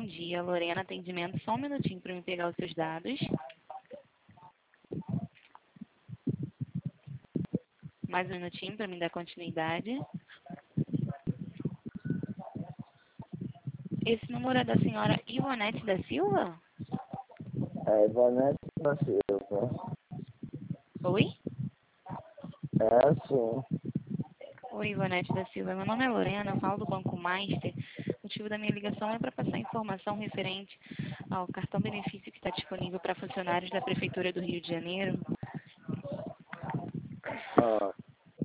dia. Lorena, atendimento. Só um minutinho para me pegar os seus dados. Mais um minutinho para me dar continuidade. Esse número é da senhora Ivonete da Silva? É Ivonete da Silva. Oi? É sim. Oi, Ivonete da Silva. Meu nome é Lorena, eu falo do Banco Master. O motivo da minha ligação é para passar informação referente ao cartão benefício que está disponível para funcionários da Prefeitura do Rio de Janeiro.